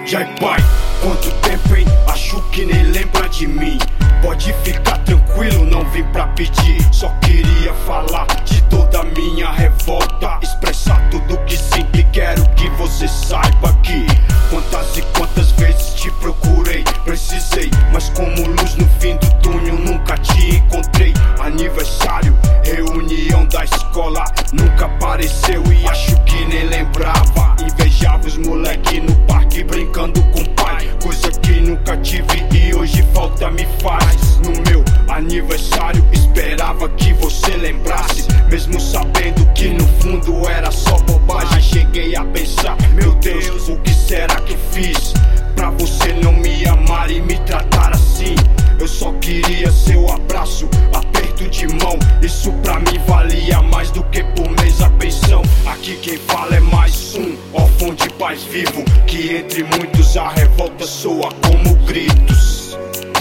Jai pai, quanto tempo, hein? Acho que nem lembra de mim. Pode ficar tranquilo, não vim pra pedir. Só queria falar de toda a minha revolta, expressar tudo que sinto e quero que você saiba que quantas e quantas vezes te procurei, precisei, mas como luz no fim do túnel nunca te encontrei. Aniversário, reunião da escola, nunca apareceu e acho que nem lembrava. Invejava os moleque no parque brincando com o pai, coisa que nunca tive e hoje falta me faz. No meu aniversário esperava que você lembrasse, mesmo sabendo que no fundo era só bobagem. Cheguei a pensar, meu Deus, o que será que eu fiz pra você não me amar e me tratar assim? Eu só queria seu abraço, aperto de mão, isso pra mim valia mais do que por mês a pensão. Aqui quem fala é mais um órfão de pais vivo, que entre muitos a revolta soa como gritos.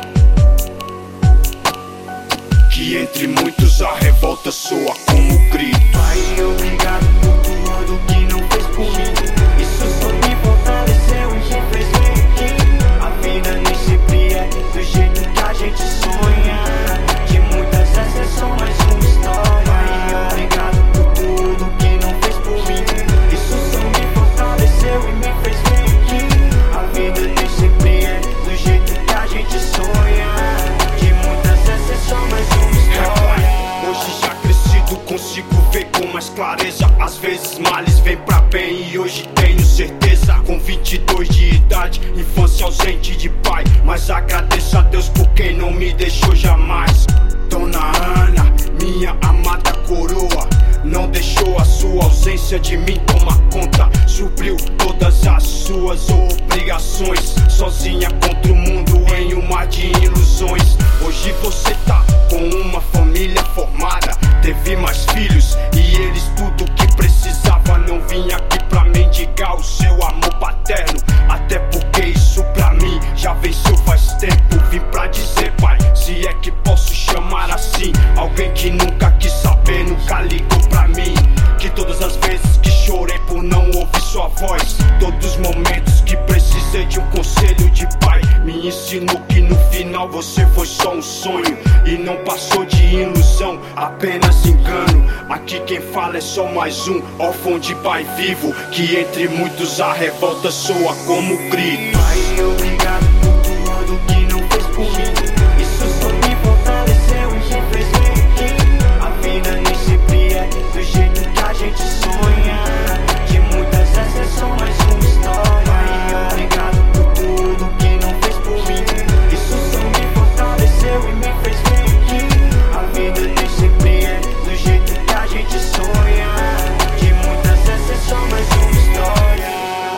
Que entre muitos a revolta soa como grito. Pai, obrigado por tudo que não fez por mim. Isso só me fortaleceu e me fez ver que a vida nem sempre é do jeito que a gente sonha. De muitas exceções, uma história. Pai, obrigado por tudo que não fez por mim. Isso só me fortaleceu e me fez ver que a vida nem sempre é do jeito que a gente sonha. De muitas exceções, uma história. Hoje já crescido consigo ver com mais clareza. Às vezes males vem pra bem e hoje tenho certeza. Com 22 de idade, infância ausente de pai, mas agradeço a Deus por quem não me deixou jamais. Dona Ana, minha amada coroa, não deixou a sua ausência de mim tomar conta. Supriu todas as suas obrigações, sozinha contra o mundo em um mar de ilusões. Hoje você tá com uma família formada, teve mais filhos e eles tudo que precisava. Não vim aqui pra mendigar o seu amor paterno, até porque isso pra mim já venceu faz tempo. Vim pra dizer, pai, se é que posso chamar assim, alguém que nunca quis saber, nunca ligou pra mim. Que todas as vezes que chorei por não ouvir sua voz, todos os momentos que precisei de um conselho de pai, me ensinou que no final você foi só um sonho e não passou de ilusão, apenas engano. Aqui quem fala é só mais um órfão de pai vivo, que entre muitos a revolta soa como grito. Pai, obrigado por tudo que não fez por mim. Isso só me fortaleceu e me fez ver que a vida nem sempre é do jeito que a gente sonha. De muitas exceções, uma história. Pai, obrigado por tudo que não fez por mim. Isso só me fortaleceu e me fez ver que a vida nem sempre é do jeito que a gente sonha. De muitas exceções, uma história.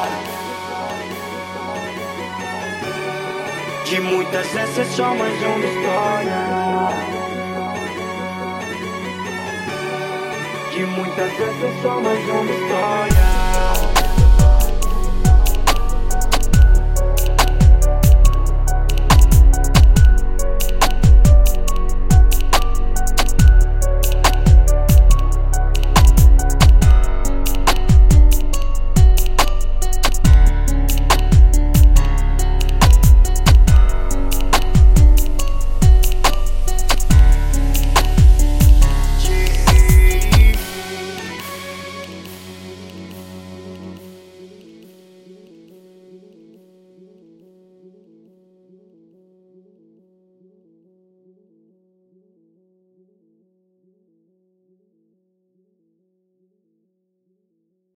De muitas exceções, uma história. De muitas exceções, uma história.